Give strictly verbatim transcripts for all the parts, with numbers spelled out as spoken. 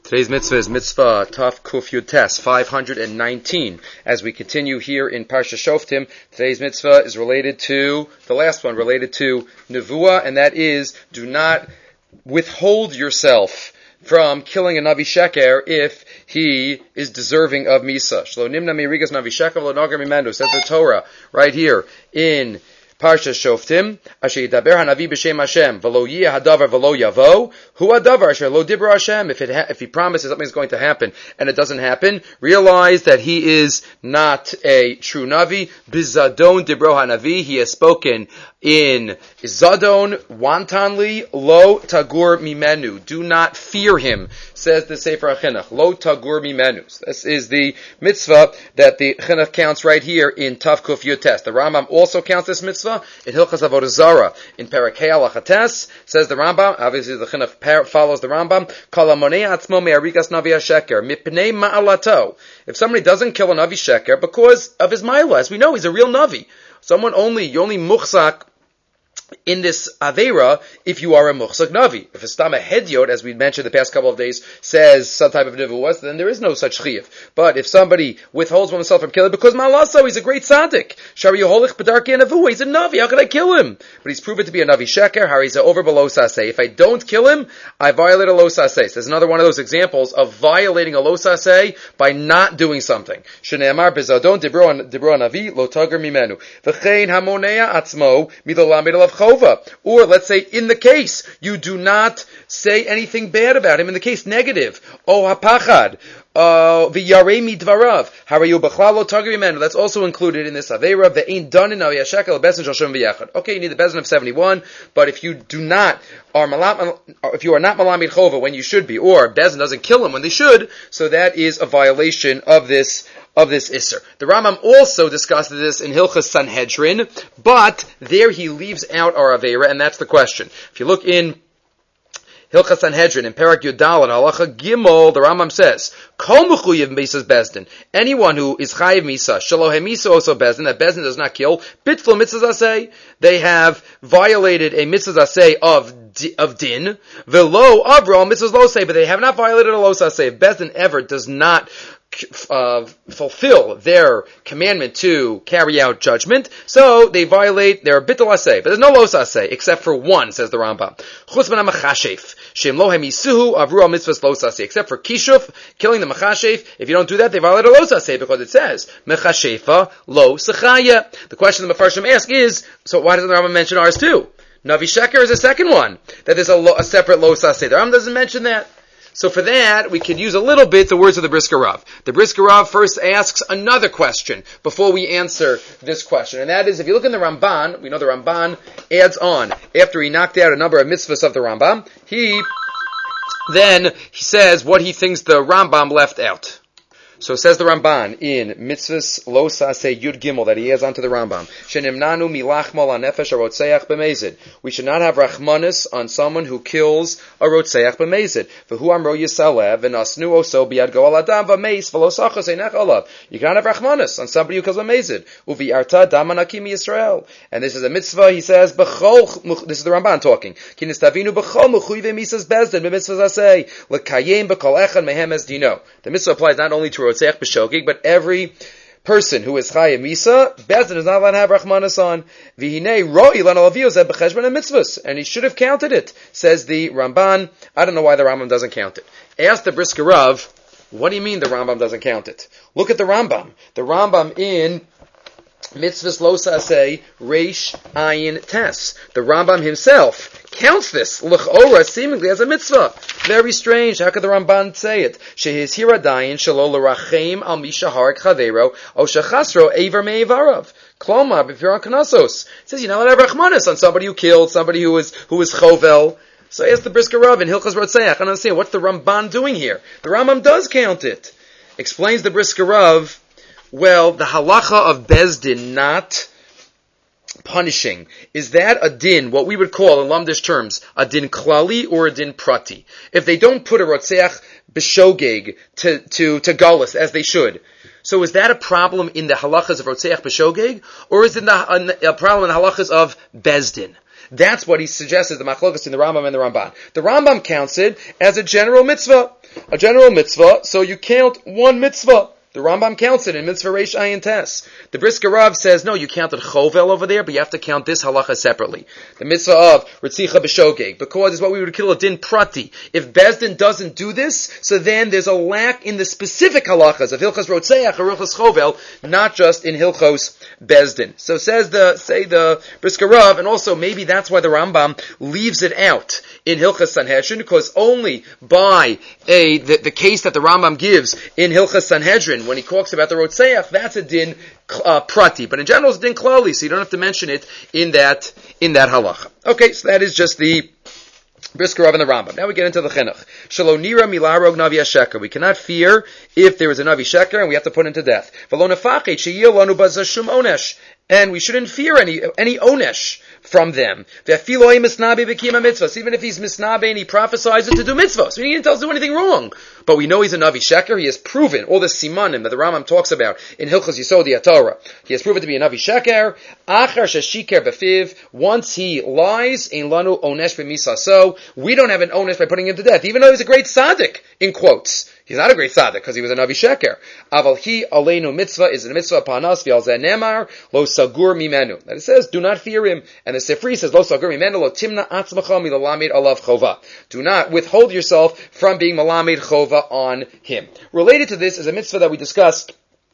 Today's mitzvah is mitzvah Taf Kuf Yud Tes, five hundred nineteen. As we continue here in Parsha Shoftim, today's mitzvah is related to, the last one, related to Nevuah, and that is, do not withhold yourself from killing a Navi Sheker if he is deserving of Misa. Shlo nimna mirigas Navi Sheker v'lo nagar mimenu, says the Torah, right here in Parsha Shoftim, Asher yidaber hanavi b'shem Hashem, v'lo yeh hadavar v'lo yavo, hu hadavar asher lo dibra Hashem. If it ha- if he promises something is going to happen and it doesn't happen, realize that he is not a true Navi. Bizadon dibro hanavi, he has spoken in Zadon, wantonly, lo tagur mimenu. Do not fear him, says the Sefer HaChinuch. Lo tagur mimenu. This is the mitzvah that the Chinuch counts right here in Tav Kuf Yud Tes. The Rambam also counts this mitzvah in Hilchas Avodah Zarah. In Parakei Halacha Tes, says the Rambam, obviously the Chinuch par- follows the Rambam, Kol hamonei atzmo me'arigas Navi HaSheker, mipnei ma'alato. If somebody doesn't kill a Navi Sheker because of his ma'ala, as we know, he's a real Navi. Someone only, you only muchzak in this Aveira if you are a Muchzak Navi. If a Stama Hedyot, as we mentioned the past couple of days, says some type of Nevuah, then there is no such Chiyuv. But if somebody withholds oneself from killing because Malaso, he's a great Tzaddik. Shari Yeholich B'darkei Nevuah, he's a Navi, how could I kill him? But he's proven to be a Navi Sheker, Hariza over below Saseh. If I don't kill him, I violate a Lo Saseh. There's another one of those examples of violating a Lo Saseh by not doing something. Shneamar Bezadon Dibro Navi Lo Tager Mimenu. V'chein Hamonea Atzmo Midolamed Alav Chova. Or let's say in the case you do not say anything bad about him in the case negative. Oh hapachad. V'yarei midvarav. Harayu b'chlal lo tager mimenu. That's also included in this aveira. Ve'ein done in Navi HaSheker lebesin shel Shem v'yachad. Okay, you need the bezin of seventy-one, but if you do not are malam, if you are not malamid chova when you should be, or bezin doesn't kill him when they should, so that is a violation of this of this Isser. The Rambam also discussed this in Hilchas Sanhedrin, but there he leaves out our Aveira, and that's the question. If you look in Hilchas Sanhedrin, in Perak Yudal and Halacha Gimel, the Rambam says, Kol mechuyev misas bezdin. Anyone who is chayiv misa, shalohem misa also bezdin, that bezdin does not kill, bitflo mitzvahs aseh, they have violated a mitzvahs aseh of of din, velo avro mitzvahs lo say, but they have not violated a lo aseh. If bezdin ever does not Uh, fulfill their commandment to carry out judgment, so they violate their bittul aseh. But there's no los aseh except for one, says the Rambam. Chutz min hamachashef shem lo hemisuhu avru al mitzvahs los aseh. Except for kishuf, killing the machashef. If you don't do that, they violate a los aseh because it says mechashefa lo sechaya. The question the Mefarshim ask is, so why doesn't the Rambam mention ours too? Navi Sheker is the second one that there's a, lo, a separate los aseh. The Rambam doesn't mention that. So for that, we could use a little bit the words of the Brisker Rav. The Brisker Rav first asks another question before we answer this question. And that is, if you look in the Ramban, we know the Ramban adds on, after he knocked out a number of mitzvahs of the Rambam, he then he says what he thinks the Rambam left out. So says the Ramban in Mitzvahs Lo Saseh Yud Gimel that he adds onto the Rambam. Shenimnanu milachmol hanefesh harotzeach b'mezid. We should not have rachmanis on someone who kills a rotzeach b'mezid. V'hu amro yisalev v'nasnu oso biyad goal adam v'meis v'lo sachos einech olav. You cannot have rachmanis on somebody who kills b'mezid. Uvi'arta dam anakim Yisrael. And this is a mitzvah. He says b'chol. This is the Ramban talking. Kinistavinu b'chol mechuyev misas bezdin b'mitzvahs aseh l'kayem b'kol echad mehem es dino. The mitzvah applies not only to Rotzeach b'shogig, but every person who is chayav misa, bezdin is not allowed to have rachmanis on. V'hinei ro'i lan alavio zeh b'cheshbon and mitzvahs, and he should have counted it, says the Ramban. I don't know why the Rambam doesn't count it. Ask the Brisker Rav, what do you mean the Rambam doesn't count it? Look at the Rambam. The Rambam in Mitzvahs Lo Saseh Reish Ayin Tes. The Rambam himself counts this l'chora seemingly as a mitzvah. Very strange. How could the Ramban say it? Shehiz hiradayin shelo l'rachem al mishahar chavero o shechasro aver me'evarav. Klomar b'firon kanasos. It says you're not allowed to have rachmanis on somebody who killed, somebody who is who is chovel. So I asked the Brisker Rav in Hilchas Rotzeach, I don't understand what's the Ramban doing here. The Rambam does count it. Explains the Brisker Rav. Well, the halacha of bezdin not punishing, is that a din, what we would call in Lamdish terms, a din klali or a din prati? If they don't put a rotzeach b'shogeg to, to, to galus as they should, so is that a problem in the halachas of rotzeach b'shogeg, or is it a, a, a problem in the halachas of bezdin? That's what he suggests is the machlokas in the Rambam and the Ramban. The Rambam counts it as a general mitzvah. A general mitzvah, so you count one mitzvah. The Rambam counts it in Mitzvah Reish Ayin Tes. The Brisker Rav says, no, you counted Chovel over there, but you have to count this halacha separately. The mitzvah of Ritzicha B'Shogeg, because it's what we would kill a din prati. If Bezdin doesn't do this, so then there's a lack in the specific halachas of Hilchos Rotzeach or Hilchos Chovel, not just in Hilchos Bezdin. So says the, say the Brisker Rav, and also maybe that's why the Rambam leaves it out in Hilchos Sanhedrin, because only by a, the, the case that the Rambam gives in Hilchos Sanhedrin, when he talks about the Rotzeach, that's a din uh, prati. But in general, it's a din klali, so you don't have to mention it in that, in that halacha. Okay, so that is just the Brisker Rav and the Rambam. Now we get into the chinuch. Shelo nira milarog navi sheker. We cannot fear if there is a navi sheker and we have to put him to death. V'lo nefachet sheyil lanu bazashum onesh. And we shouldn't fear any any onesh from them. So even if he's misnabe and he prophesies it to do mitzvahs, so he didn't tell us to do anything wrong. But we know he's a Navi Sheker. He has proven all the simanim that the Rambam talks about in Hilchos Yisod Torah. He has proven to be a Navi Sheker. Achar sheshiker befiv. Once he lies, ein lanu onesh b'misaso. We don't have an onesh by putting him to death, even though he's a great tzaddik, in quotes. He's not a great tzaddik because he was a Navi Sheker. Aval hi aleinu mitzvah is a mitzvah upon us. V'al zeh nemar lo sagur mimenu. That it says, do not fear him. And the Sifri says, lo sagur mimenu lo timna atzmacha milalamid alav chova. Do not withhold yourself from being malamid chova on him. Related to this is a mitzvah that we discussed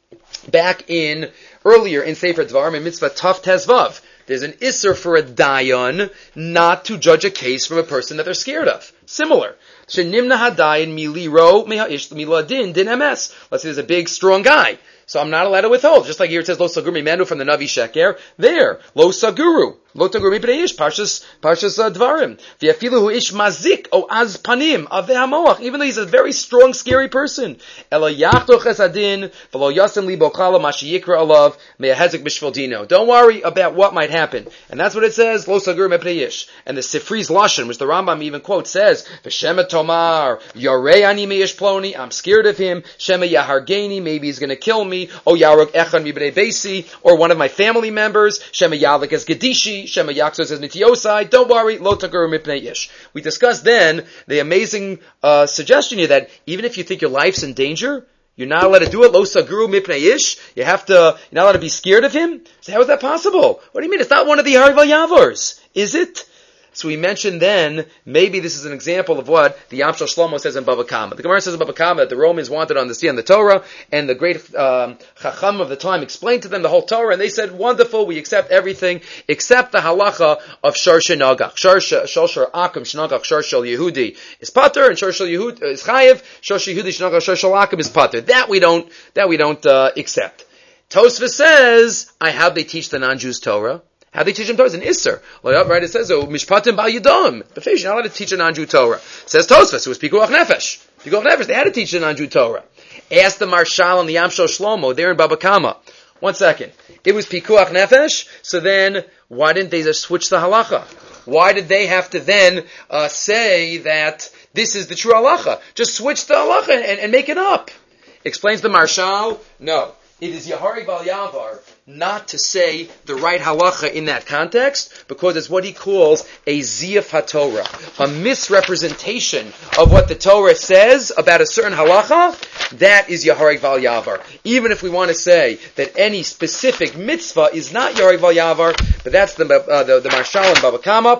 back in, earlier in Sefer Dvarim, in mitzvah Taf Tezvav. There's an isser for a dayan not to judge a case from a person that they're scared of. Similar. Shenimna hadayin miliro meha'ish miladin din emes. Let's say there's a big, strong guy. So I'm not allowed to withhold. Just like here it says, Lo Saguru Mimenu from the Navi Sheker. There, Lo Saguru. Lo Taguru Mipnei Ish, Parshas, Parshas uh, Dvarim. V'yafilu hu ish mazik, o az panim, aveh hamoach. Even though he's a very strong, scary person. Ela yachtoch esadin, v'lo yasim li bokala mashi yikra alav, me'ahezik b'shvil dino. Don't worry about what might happen. And that's what it says, Lo Saguru Mipnei Ish. And the Sifri's Lashon, which the Rambam even quotes, says, V'shema tomar, yorei ani meish ploni, I'm scared of him, shema yahargeni, maybe he's gonna kill me, O Yarok Echan Mibnei Beisi, or one of my family members, Shema Yalik as Gedishi, Shema Yaksos as Nitiosai, don't worry, Lo Tagur Mipnei Ish. We discussed then the amazing uh, suggestion here that even if you think your life's in danger, you're not allowed to do it, Lo Saguru Mipnei Ish, you have to, you're not allowed to be scared of him? So how is that possible? What do you mean? It's not one of the Harival Yavors, is it? So we mentioned then, maybe this is an example of what the Yam Shel Shlomo says in Bava Kama. The Gemara says in Bava Kama that the Romans wanted to understand the Torah, and the great um, Chacham of the time explained to them the whole Torah, and they said, wonderful, we accept everything, except the halacha of Shar Shenagach. Shar Shar Akum Shenagach Shar Shel Yehudi is Pater, and Shar Shel Yehud is Chayev, Shar Shel Yehudi Shenagach Shar Shel Akum is Pater. That we don't, that we don't uh, accept. Tosfos says, I how they teach the non-Jews Torah. How they teach them Torah is an Isser. Well, right, it says, oh, Mishpatim Bal Yidom. But you're not allowed to teach a non-Jew Torah. It says Tosfos, it was Pikuach Nefesh. Pikuach Nefesh, they had to teach a non-Jew Torah. Ask the Marshal and the Yam Shel Shlomo, there in Baba Kama. One second. It was Pikuach Nefesh, so then, why didn't they just switch the halacha? Why did they have to then uh, say that this is the true halacha? Just switch the halacha and, and make it up. Explains the Marshal, no. It is Yaharig Bal Yavar not to say the right halacha in that context, because it's what he calls a ziyaf haTorah, a misrepresentation of what the Torah says about a certain halacha. That is Yaharig Bal Yavar. Even if we want to say that any specific mitzvah is not Yaharig Bal Yavar, but that's the uh, the, the Marshal and Baba Kama.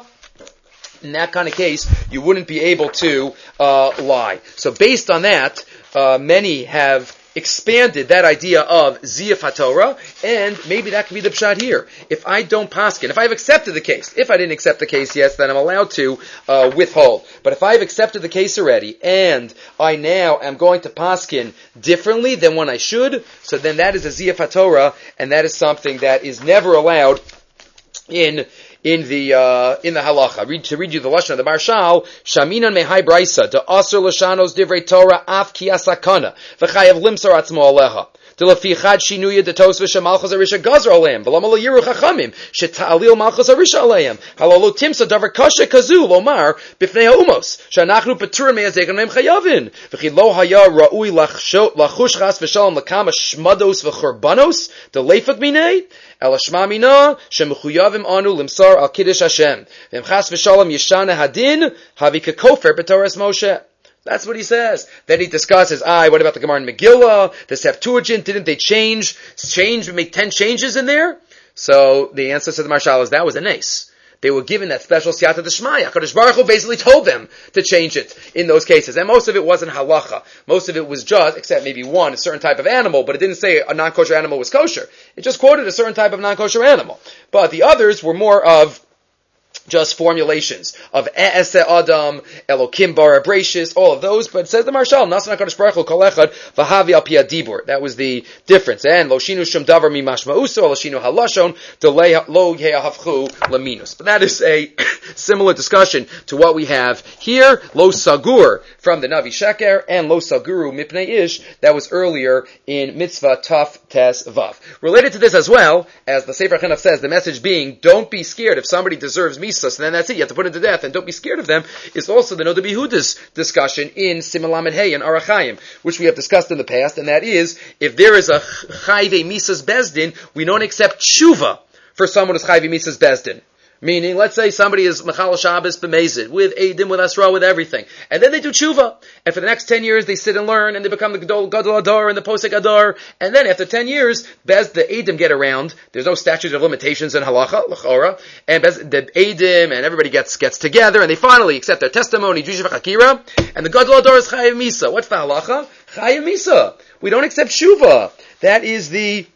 In that kind of case, you wouldn't be able to uh, lie. So based on that, uh, many have expanded that idea of ziyaf haTorah, and maybe that could be the pshat here. If I don't paskin, if I've accepted the case, if I didn't accept the case, yes, then I'm allowed to uh, withhold. But if I've accepted the case already, and I now am going to paskin differently than when I should, so then that is a ziyaf haTorah, and that is something that is never allowed in in the uh, in the halacha. Read, to read you the lashon of the Marshal, Shaminan mehai braisa, de asur lashanos divrei Torah af ki asakana, v'chayav limsar atzmo aleha. De lafi chad shinuya de tos v'shemalchus arisha gazer aleim. V'lama lo yiru chachamim. Shetalil malchus arisha aleim. Halalo timsa davar kasha kazu lomar b'fnei ha'umos. Shanachnu peturim me'azekam me'em chayavin. V'chi lo haya ra'ui lachush chas v'shalom lakama shmados v'churbanos. De leifat minei. El Shema Mina shemechuyavim anu limsar al kiddush Hashem. V'imchas v'shalom yishana hadin havi kekofer b'Torah Moshe. That's what he says. Then he discusses, ah, what about the Gemara in Megillah? The Septuagint, didn't they change, change, make ten changes in there? So the answer to the Marshal is that was a nace. They were given that special siyata d'shmaya. HaKadosh Baruch Hu basically told them to change it in those cases. And most of it wasn't halacha. Most of it was just, except maybe one, a certain type of animal, but it didn't say a non-kosher animal was kosher. It just quoted a certain type of non-kosher animal. But the others were more of just formulations of E'ese Adam, Elokim Bara Brachis, all of those. But it says the Marshal, Nasan HaKadosh Baruch Hu Kol Echad V'havi Al Pi Adibur. That was the difference. And Lo Shinu Shum Davar Mimashma Uso, Lo Shinu Halashon, Lo Yehavchu Laminus. But that is a similar discussion to what we have here. Lo Sagur from the Navi Sheker, and Lo Saguru Mipnei Ish, that was earlier in Mitzvah Taf Tes Vav. Related to this as well, as the Sefer Chinuch says, the message being, don't be scared if somebody deserves me. So then that's it. You have to put him to death, and don't be scared of them. Is also the Noda B'Yehuda's discussion in Siman Lamed Hey and Arachayim, which we have discussed in the past, and that is if there is a Chayve Misas Bezdin, we don't accept tshuva for someone who's Chayve Misas Bezdin. Meaning, let's say somebody is Mechal Shabbos B'Mezid, with Eidim, with Asra, with everything. And then they do tshuva. And for the next ten years, they sit and learn, and they become the Gadol, Gadol Adar and the Posek Adar. And then after ten years, Bez, the Eidim get around. There's no statute of limitations in Halacha, L'chora. And Bez, the Eidim and everybody gets, gets together, and they finally accept their testimony, Jushiv HaChakira. And the Gadol Adar is Chayav Misa. What's the Halacha? Chayav Misa. We don't accept tshuva. That is the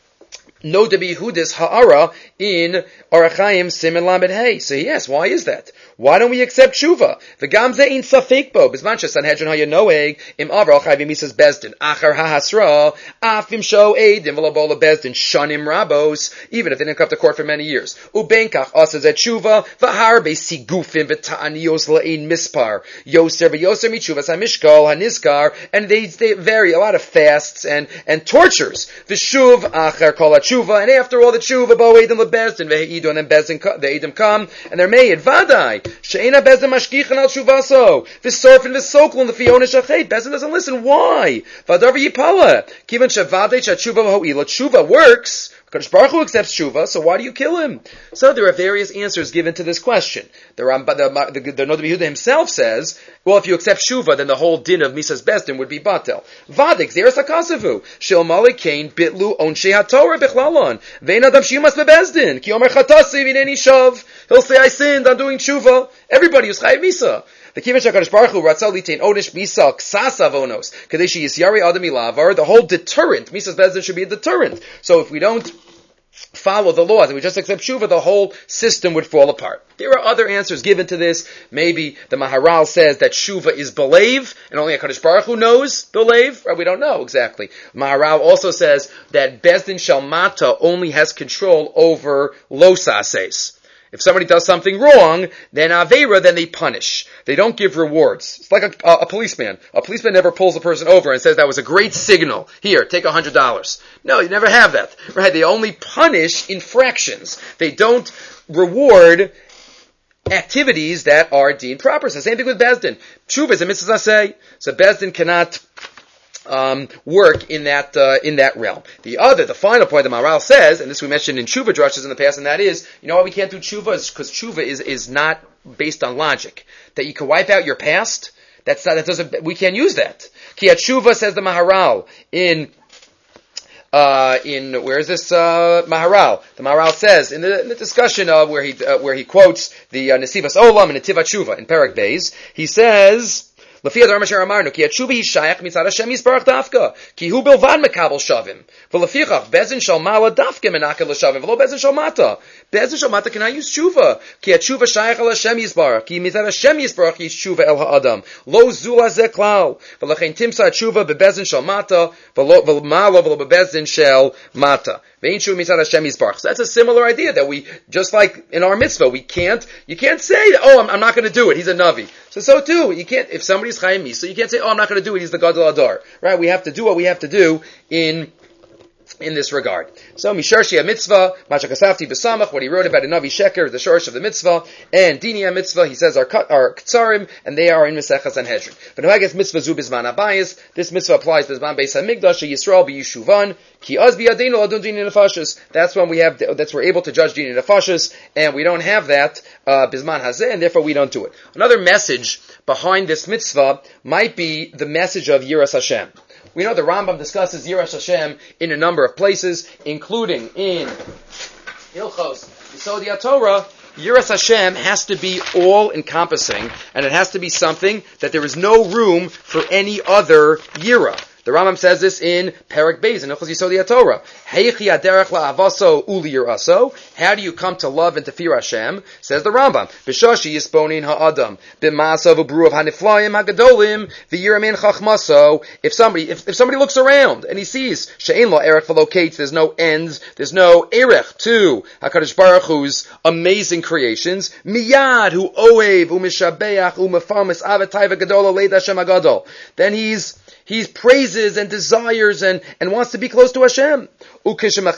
Noda B'Yehuda's Ha'ara in Arachayim Siman Lamed Hey. So yes, why is that? Why don't we accept tshuva? The gamze in safek bo bisman shesanhedrin haya noeg im avral chayvim misas bezdin achar hahasra afim sho eidim v'labola bezdin shanim rabos, even if they didn't come to court for many years. Ubenkach asas et tshuva v'harbe sigufim v'ta'anios la'in mispar yoser v'yoser mitshuvas hamishkol haniskar, and they, they vary a lot of fasts and and tortures. V'shuv achar kol tshuva, and after all the tshuva bo eidim lebezdin v'heidu, and then bezdin the eidim come and they're made vadai. She'ena Bezdin mashkichan al shuvaso. V'sorfin v'soklun l'fiona shachet. Bezdin doesn't listen. Why? V'adav yipala. Kivan shavadei shatshuva v'ho'ila. Tshuva works. Kadosh Baruch Hu accepts tshuva, so why do you kill him? So there are various answers given to this question. The the, the, the Noda B'Yehuda himself says, well, if you accept tshuva, then the whole din of Misas Bezdin would be batel. Vadik zeres hakasavu shel malikein bitlu onshei haTorah bichlallon vein adam shimas bebezdin ki omer chatasi v'neni shav. He'll say, I sinned, I'm doing tshuva. Everybody is chayav misa. The Kivan HaKadosh Baruch Hu ratzal litain onish misa ksasa vonos kadeshi yisyari adam ilavar. The whole deterrent, Misas Bezdin should be a deterrent. So if we don't follow the laws and we just accept tshuva, the whole system would fall apart. There are other answers given to this. Maybe the Maharal says that tshuva is believe, and only HaKadosh Baruch Hu knows believe. Right? We don't know exactly. Maharal also says that Bezdin Shalmata only has control over losases. If somebody does something wrong, then Aveira, then they punish. They don't give rewards. It's like a, a, a policeman. A policeman never pulls a person over and says, that was a great signal. Here, take a hundred dollars. No, you never have that. Right? They only punish infractions. They don't reward activities that are deemed proper. It's the same thing with Bezdin. Tshuva is a mitzvah aseh. So Bezdin cannot Um, work in that uh, in that realm. The other, the final point the Maharal says, and this we mentioned in tshuva drushes in the past, and that is, you know why we can't do tshuva? Is because tshuva is is not based on logic. That you can wipe out your past. That's not, that doesn't. We can't use that. Ki tshuva, says the Maharal in uh, in where is this uh, Maharal? The Maharal says in the, in the discussion of where he uh, where he quotes the uh, Nesivas Olam and Netivat Tshuva in Perek Beis, he says, לפי הדבר אשר אמרנו, כי התשובה היא שייך מצד השם יסברך דווקא, כי הוא בלבד מקבל שווים, ולפיכך בזן של מעלה דווקא מנקל לשווים, ולא בזן של מטה. בזן של מטה cannot use תשובה, כי התשובה שייך אל השם יסברך, כי מצד השם יסברך יש תשובה אל האדם, לא זו לזה כלל, ולכן תמצא התשובה בבזן של מטה, ומעלה ולא בבזן של מטה. ואין תשובה מצד השם יסברך. So that's a similar idea that we, just like in our mitzvah, we can't, you can't say, oh, I'm, I'm not going to do it, he's a Navi. So, so too, you can't, if somebody's Chaim Misa, you can't say, oh, I'm not going to do it, he's the Gadol Adar. Right? We have to do what we have to do in in this regard. So, Misharshi mitzvah, Machakasafti b'samach, what he wrote about in Navi Sheker, the shorsh of the mitzvah, and Dini mitzvah, he says, are, are Ktsarim, and they are in Mesechas Sanhedrin. But now I guess mitzvah zu bizman abayis, this mitzvah applies to bizman beis hamikdash, Yisrael b'yishuvan, ki az biyadenu adun dini nefashis. That's when we have, that's we're able to judge dini nefashis, and we don't have that, uh, bizman hazeh, and therefore we don't do it. Another message behind this mitzvah might be the message of Yiras Hashem. We know the Rambam discusses Yiras Hashem in a number of places, including in Hilchos Yisodei Torah. Yiras Hashem has to be all-encompassing, and it has to be something that there is no room for any other Yira. The Rambam says this in Perek Beis in Hilchos Yisodei Torah. Heichi aderech la'avaso uli yiraso. How do you come to love and to fear Hashem? Says the Rambam. B'shashi yisponin ha'adam b'masav u'bruav haniflayim ha'gadolim v'yiramin chachmaso. If somebody, if, if somebody looks around and he sees she'ein lo erech v'lokates, there's no ends, there's no erech to HaKadosh Baruch Hu's amazing creations. Miyad hu oev u'mishabeach u'mefarmes avatay v'gadola leid Hashem hagadol. Then he's He praises and desires and, and wants to be close to Hashem. And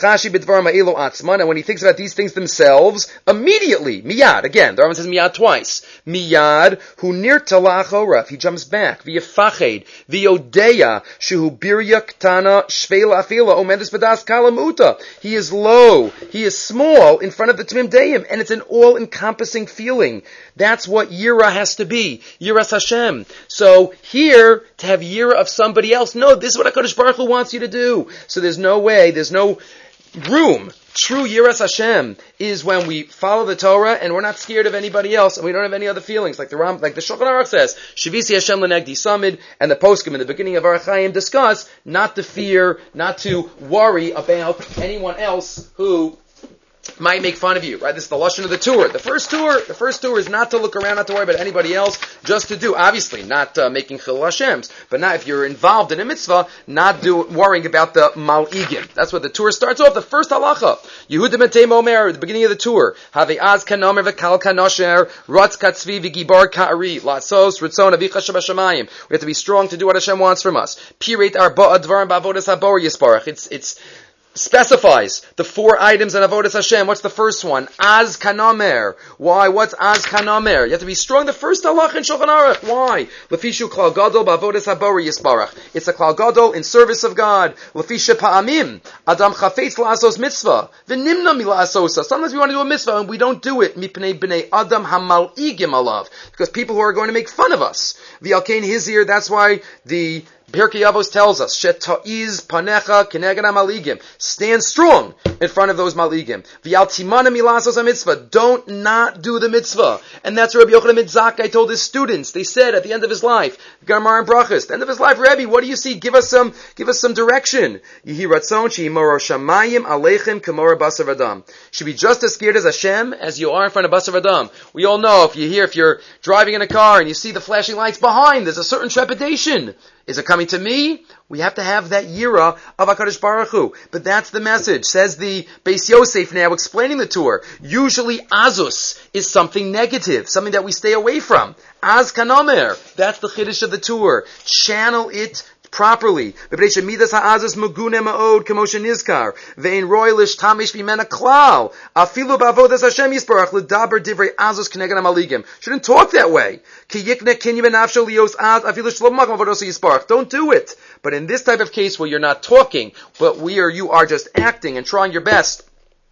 when he thinks about these things themselves, immediately, miyad, again, the Rambam says miyad twice. Miyad, hu nir talach he jumps back. V'yefached, v'yodeya, shehu birya ktana, shveila afila, omendis b'das kala muta. He is low, he is small in front of the Tmim Deim, and it's an all-encompassing feeling. That's what Yira has to be. Yiras Hashem. So here, to have Yira of somebody else, no, this is what HaKadosh Baruch Hu wants you to do. So there's no way, there's no room. True Yiras Hashem is when we follow the Torah and we're not scared of anybody else and we don't have any other feelings. Like the Ram, like the Shulchan Aruch says, Shavisi Hashem Lenegdi Samid, and the Poskim in the beginning of Orach Chaim discuss not to fear, not to worry about anyone else who might make fun of you, right? This is the lashon of the tour. The first tour, the first tour is not to look around, not to worry about anybody else, just to do, obviously, not uh, making chilul Hashems, but not if you're involved in a mitzvah, not do worrying about the mal'igim. That's what the tour starts off. The first halacha, Yehuda Metem Omer, at the beginning of the tour, Have az kanomer v'kal kanosher, Ratz katzvi v'gibar ka'ari, Latsos ritzon avicha shabashamayim. We have to be strong to do what Hashem wants from us. Pireit arba'a dvarim ba'avodas habor yisparach. It's, it's, specifies the four items in Avodas Hashem. What's the first one? Az kanomer. Why? What's az kanomer? You have to be strong. The first halach in Shulchan Aruch. Why? Lefishu klal gadol ba'avodas habori yisbarach. It's a klal gadol in service of God. Lefisha pa'amim. Adam chafetz la'asos mitzvah. V'nimna mila'asosa. Sometimes we want to do a mitzvah and we don't do it. Mipnei b'nei Adam hamal'igim alav. Because people who are going to make fun of us. V'alkein hizir. That's why the Pirkei Avos tells us, Sheta'iz panecha keneged maligim. Stand strong in front of those maligim. V'yal timana milasos ha-mitzvah. Don't not do the mitzvah. And that's what Rabbi Yochanan ben Zakkai told his students. They said at the end of his life, Gemara and Brachos, at the end of his life, Rebbe, what do you see? Give us some, give us some direction. Yehi ratzon she'imoro shamayim aleichem k'mora basar v'adam. Should be just as scared as Hashem as you are in front of basar v'adam. We all know if you hear, if you're driving in a car and you see the flashing lights behind, there's a certain trepidation. Is it coming to me? We have to have that yira of HaKadosh Baruch Hu. But that's the message. Says the Beis Yosef now, explaining the tour. Usually azus is something negative, something that we stay away from. Az kanomer. That's the chiddush of the tour. Channel it properly. Midas ha'azus mugune ma'od k'moshe nizkar. Ve'in roilish tamish b'mena klal. Afilu ba'avodas Hashem yisparach l'daber divrei azus k'neged ha'maligim. Shouldn't talk that way. Ki yikne kinyi benafsho lios az afilu shlom makam avodos yisparach. Don't do it. But in this type of case where you're not talking, but we are, you are just acting and trying your best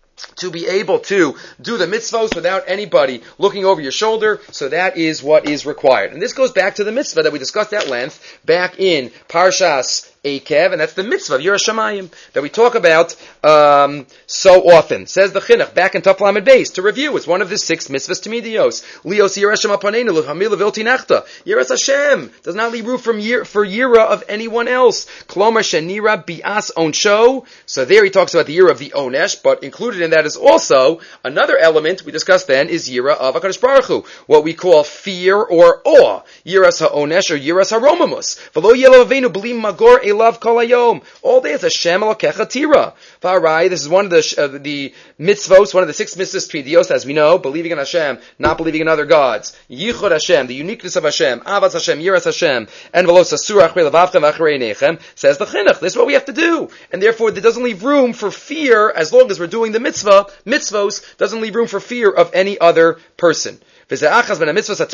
to be able to do the mitzvahs without anybody looking over your shoulder, so that is what is required. And this goes back to the mitzvah that we discussed at length back in Parshas Eikev, and that's the mitzvah of Yiras Shamayim that we talk about um, so often. Says the Chinuch back in Taf Lamed Beis to review. It's one of the six mitzvahs to midios. Lios Yiras Hashem apanenu l'chamil v'ilti nachta. Yiras Hashem does not leave room from yir, for yira of anyone else. Klomar shenira bi'as onsho. So there he talks about the yira of the onesh, but included in that is also another element we discussed then is yira of HaKadosh Baruch Hu, what we call fear or awe. Yiras ha'onesh or yiras ha'romamus. V'lo yelo avenu b'li magor love kol hayom. All day it's Hashem Elokecha Tira. V'arai, this is one of the uh, the mitzvos, one of the six mitzvos tvidios, as we know, believing in Hashem, not believing in other gods. Yichud Hashem, the uniqueness of Hashem, Avas Hashem, Yiras Hashem, and Velos Asur Achrei Levavchem Achrei Nechem, says the Chinuch. This is what we have to do. And therefore, it doesn't leave room for fear, as long as we're doing the mitzvah, mitzvos, doesn't leave room for fear of any other person. And when he says,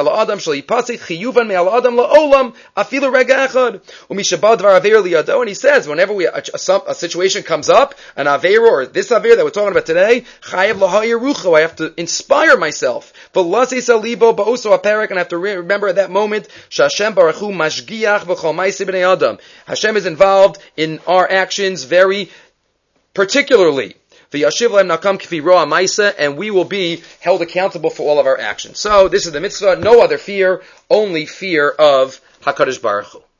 whenever we, a, a, a situation comes up, an Aveira or this Aveira that we're talking about today, I have to inspire myself. And I have to remember at that moment, Hashem is involved in our actions very particularly. And we will be held accountable for all of our actions. So this is the mitzvah, no other fear, only fear of HaKadosh Baruch Hu.